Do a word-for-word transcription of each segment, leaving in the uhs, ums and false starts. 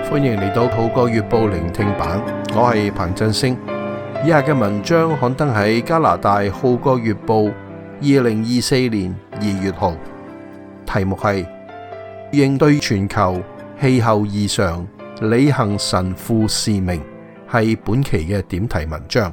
歡迎嚟到《號角月報》聆聽版，我係彭振星。以下嘅文章刊登喺加拿大《號角月報》二零二四年二月號，題目係應對全球氣候異常，履行神父使命，係本期嘅點題文章。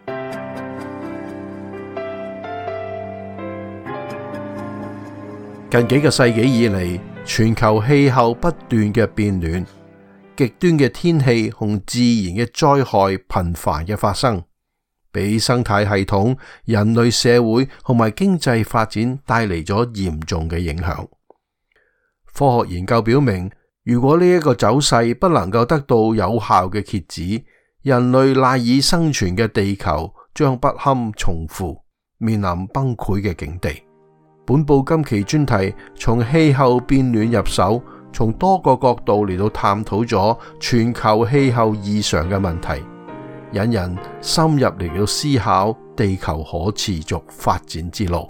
近幾個世紀以嚟，全球氣候不斷嘅變暖，極端嘅天氣同自然嘅災害頻繁嘅發生，俾生態系統、人類社會同埋經濟發展帶嚟咗嚴重嘅影響。科學研究表明，如果呢一個走勢不能夠得到有效嘅遏止，人類賴以生存嘅地球將不堪重負，面臨崩潰嘅境地。本報今期專題從氣候變暖入手，從多個角度嚟到探討咗全球氣候異常嘅問題，引人深入嚟到思考地球可持續發展之路。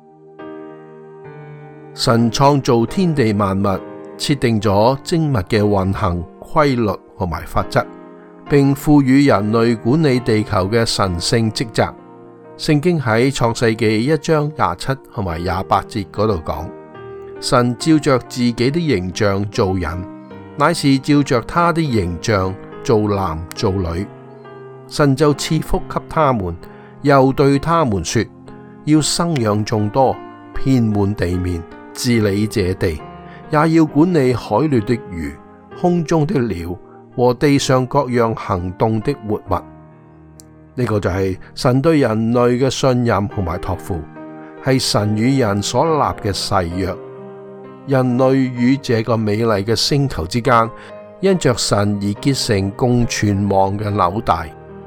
神創造天地萬物，設定咗精密嘅運行規律同埋法則，並賦予人類管理地球嘅神聖職責。聖經喺創世記一章廿七同埋廿八節嗰度講，神照着自己的形象造人，乃是照着他的形象造男造女。神就賜福給他們，又對他們說，要生養眾多，遍滿地面，治理這地，也要管理海裏的魚、空中的鳥和地上各樣行動的活物。呢個就係神對人類嘅信任同埋託付，係神與人所立嘅誓約。人類與這個美麗嘅星球之間，因着神而結成共存亡嘅紐帶。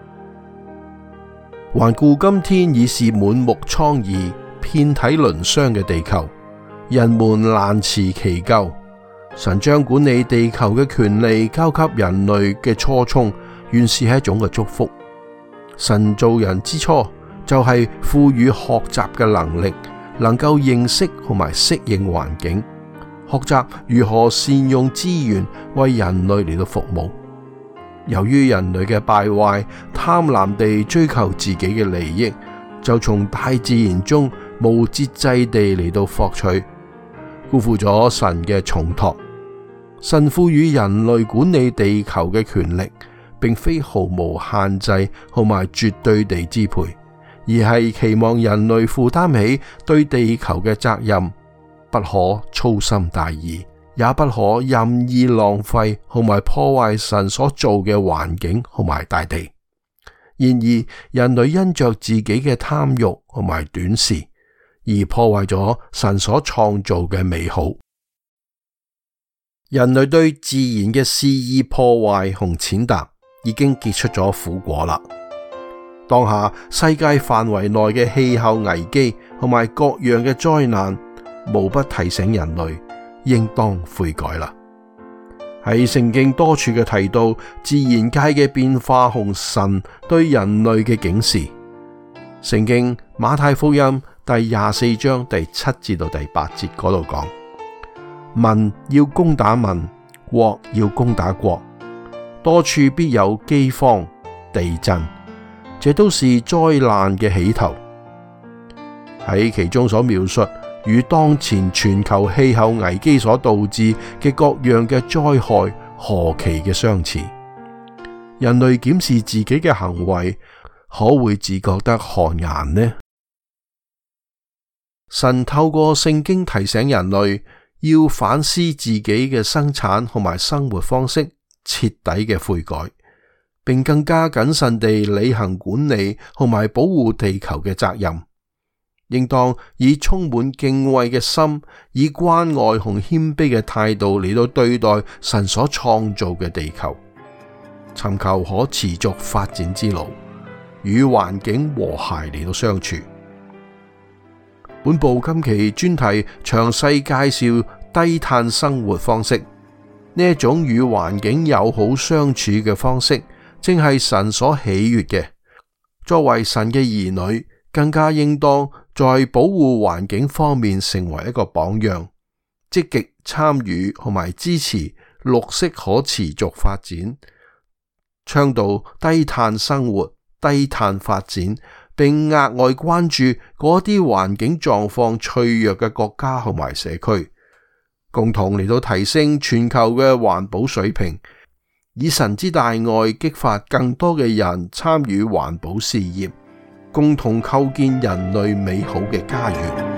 環顧今天已是滿目瘡痍、遍體鱗傷嘅地球，人們難辭其咎。神將管理地球嘅權利交給人類嘅初衷，原是係一種嘅祝福。神造人之初就係賦予學習嘅能力，能夠認識同埋適應環境，學習如何善用資源為人類嚟到服務。由於人類嘅敗壞，貪婪地追求自己嘅利益，就從大自然中無節制地嚟到獲取，辜負咗神嘅重託。神賦予人類管理地球嘅權力，並非毫無限制同埋絕對地支配，而係期望人類負擔起對地球嘅責任，不可粗心大意，也不可任意浪費同埋破壞神所造嘅環境同埋大地。然而，人類因着自己嘅貪欲同埋短視，而破壞咗神所創造嘅美好。人類對自然嘅肆意破壞同踐踏，已經結出咗苦果啦。當下世界範圍內嘅氣候危機同埋各樣嘅災難，無不提醒人類應當悔改啦。喺聖經多處嘅提到自然界嘅變化同神對人類嘅警示。聖經馬太福音第廿四章第七至到第八節嗰度講，民要攻打民，國要攻打國，多處必有饑荒、地震，這都是災難嘅起頭。喺其中所描述與當前全球氣候危機所導致嘅各樣嘅災害何其嘅相似。人類檢視自己嘅行為，可會自覺得汗顏呢？神透過聖經提醒人類要反思自己嘅生產同埋生活方式，徹底嘅悔改，並更加謹慎地履行管理同埋保護地球嘅責任。應當以充滿敬畏嘅心，以關愛同謙卑嘅態度嚟到對待神所創造嘅地球，尋求可持續發展之路，與環境和諧嚟到相處。本部今期專題詳細介紹低碳生活方式，呢一種與環境友好相處嘅方式，正係神所喜悅嘅。作為神嘅兒女，更加應當在保護環境方面成為一個榜樣，積極參與同埋支持綠色可持續發展，倡導低碳生活、低碳發展，並額外關注嗰啲環境狀況脆弱嘅國家同埋社區，共同嚟到提升全球嘅環保水平，以神之大愛激發更多嘅人參與環保事業，共同構建人類美好嘅家園。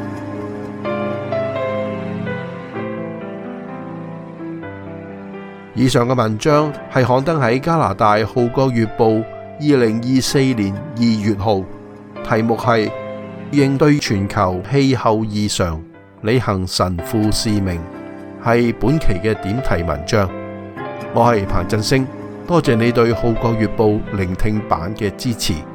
以上嘅文章係刊登喺加拿大《號角月報》二零二四年二月號，題目係應對全球氣候異常，履行神父使命，係本期嘅點題文章。我係彭振聲，多謝你對《號角月報》聆聽版嘅支持。